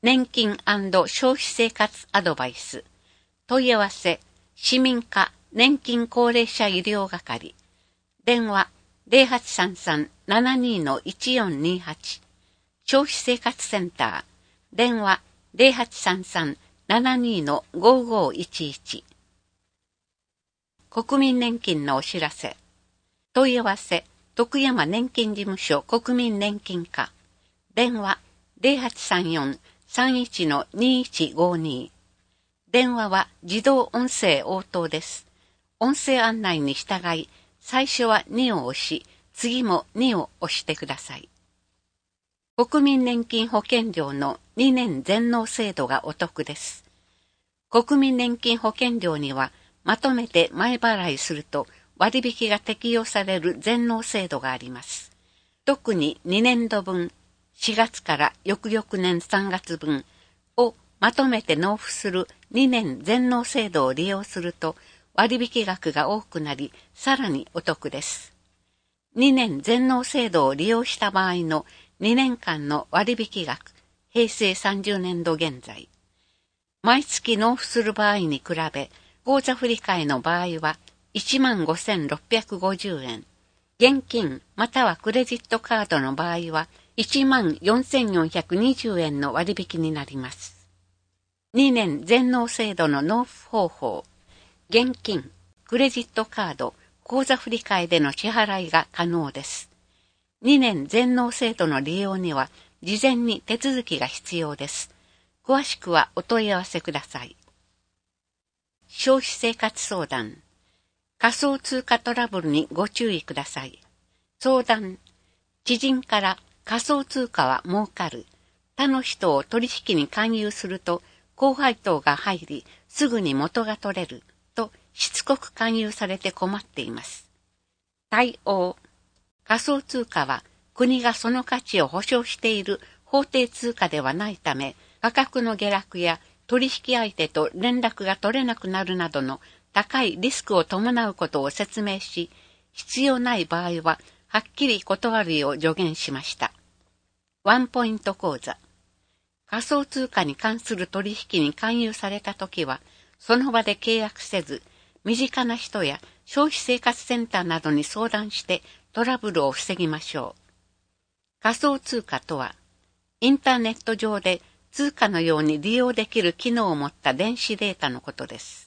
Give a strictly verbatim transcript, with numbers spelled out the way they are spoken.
年金&消費生活アドバイス。問い合わせ、市民課年金高齢者医療係。電話 ゼロはちさんさん ななに いちよんにはち。消費生活センター。電話 ゼロはちさんさん ななに ごごいちいち。国民年金のお知らせ。問い合わせ、徳山年金事務所国民年金課。電話 ゼロはちさんよん さんいち にいちごに。電話は自動音声応答です。音声案内に従い、最初はにを押し、次もにを押してください。国民年金保険料のにねん全納制度がお得です。国民年金保険料には、まとめて前払いすると割引が適用される全納制度があります。特ににねんどぶん、しがつから翌々年さんがつぶんをまとめて納付するにねん全納制度を利用すると割引額が多くなり、さらにお得です。にねん全納制度を利用した場合のにねんかんの割引額、へいせいさんじゅうねんど現在。毎月納付する場合に比べ、口座振替の場合はいちまんごせんろっぴゃくごじゅうえん、現金またはクレジットカードの場合はいちまんよんせんよんひゃくにじゅうえんの割引になります。にねん全納制度の納付方法。現金、クレジットカード、口座振替での支払いが可能です。にねん全納制度の利用には事前に手続きが必要です。詳しくはお問い合わせください。消費生活相談。仮想通貨トラブルにご注意ください。相談。知人から仮想通貨は儲かる。他の人を取引に勧誘すると高配当が入りすぐに元が取れるとしつこく勧誘されて困っています。対応。仮想通貨は国がその価値を保証している法定通貨ではないため、価格の下落や取引相手と連絡が取れなくなるなどの高いリスクを伴うことを説明し、必要ない場合ははっきり断るよう助言しました。ワンポイント講座。仮想通貨に関する取引に勧誘されたときは、その場で契約せず、身近な人や消費生活センターなどに相談してトラブルを防ぎましょう。仮想通貨とは、インターネット上で通貨のように利用できる機能を持った電子データのことです。